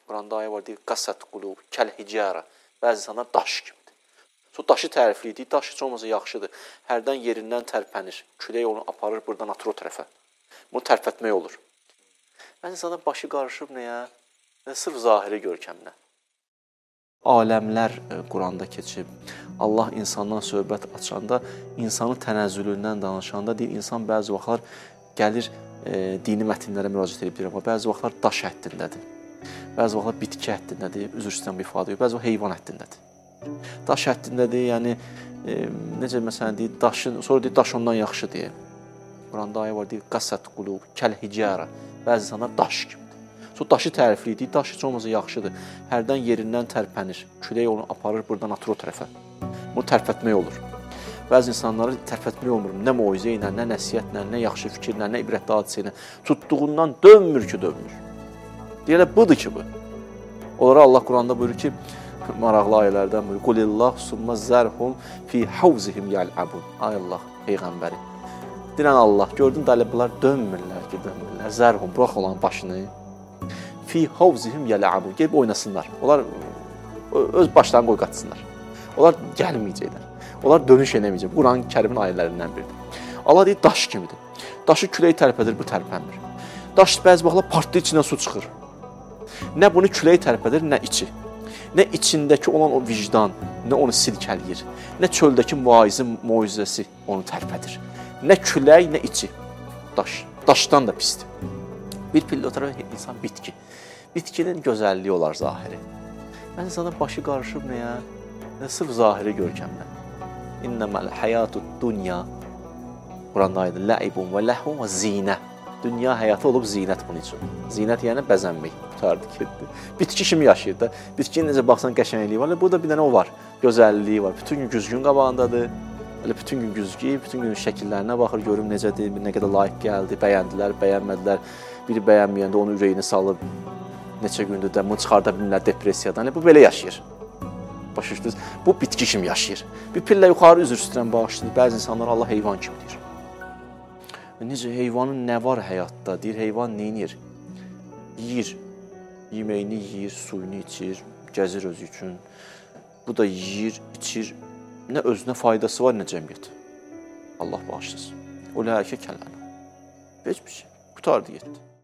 Quranda ayə var, deyir, qasat qulub, kəl hicara. Bəzi insanlar daş kimidir. Daşı tərifliydik, daş heç olmasa yaxşıdır. Hərdən yerindən tərpənir, külək onu aparır, buradan atır o tərəfə. Bunu tərpətmək olur. Bəzi insanlar başı qarışıb nəyə? Sırf zahiri görkəminə. Aləmlər Quranda keçib. Allah insandan söhbət açanda, insanın tənəzzülündən danışanda, deyir, insan bəzi vaxtlar gəlir, dini mətnlərə müraciət edib, amma bəzi vaxtlar daş həddindədir. Bəzi vaxtlar bitki həddindədir, üzr istəyirəm bir ifadə yox, bəzi vaxtlar heyvan həddindədir. Daş həddindədir, yəni, necə məsələn deyir, daşın, sonra deyir, daş ondan yaxşı deyir. Quranda ayə var, deyir, qasat qulub, kəl hicara. Bəzi insanlar daş kimidir. Daşı tərifliydik, daş heç olmasa yaxşıdır. Hərdən yerindən tərpənir, külək onu aparır, buradan atır o tərəfə. Bunu tərpətmək olur. Bəzi insanları tərpətmək olmur. Nə moizə ilə, nə nəsiyyətlə, nə yaxşı fikirlə, nə ibrətli hadisə ilə. Tutduğundan dönmür ki, dönmür. Deyirlər, budur ki, bu. Onlara Allah Quranda buyurur ki, maraqlı ayələrdən buyurur. Qulillah summa zərhum fi havzihim yəl'abun. Ay Allah, Peyğəmbəri. Deyirən Allah, gördün dəli bunlar dönmürlər ki, dönmürlər. Zərhum, burax olan başını. Fi havzihim yəl'abun. Gəlib oynasınlar. Onlar öz başlarını qoy qaçsınlar. Onlar gəlməyəcəklər. Onlar dönüş eləməyəcək. Quran-ı Kərimin ayələrindən biridir. Allah deyir, daş kimidir. Daşı külək tərpədir, bu tərpənmir. Daş bəzi vaxtlar partlayır, içindən su çıxır. Nə bunu külək tərpədir, nə içi. Nə içindəki olan o vicdan, nə onu silkələyir. Nə çöldəki muizəsi onu tərpədir. Nə külək, nə içi. Daş. Daşdan da pisdir. Bir pillə oturaq, insan bitki. Bitkinin gözəlliyi olar zahiri. Bəzi insanlar başı qarışıb nəyə? Sırf zahiri görkəmlə. İnnəməl həyatud dünya. Quranda ayədir. Ləibun və ləhvun və zinə. Dünya həyatı olub zinət bunun üçün. Zinət yəni bəzənmək. Qutardı, getdi. Bitki kimi yaşayır da. Bitkinin necə baxsan qəşəngliyi var. Burada bir dənə o var. Gözəlliyi var. Bütün gün güzgün qabağındadır. Bütün gün güzgü, bütün gün şəkillərinə baxır, görüm necədir, nə qədər layiq gəldi, bəyəndilər, bəyənmədilər. Biri bəyənməyəndə onun ürəyini salıb, neçə gündür də bunu çıxarda bilmirlər depressiyadan. Bu belə yaşayır. Başa düşdünüz? Bu bitki kimi yaşayır. Bir pillə yuxarı üzr istəyirəm, bağışlayır. Bəzi insanlar Allah heyvan kimi deyir. Necə heyvanın nə var həyatda? Deyir, heyvan neynir? Yiyir. Yeməyini yiyir, suyunu içir, gəzir özü üçün. Bu da yiyir, içir. Nə özünə faydası var, nə cəmiyyət. Allah bağışlasın. O ləhəkə kələnə. Heç bir şey. Qutardı, getdi.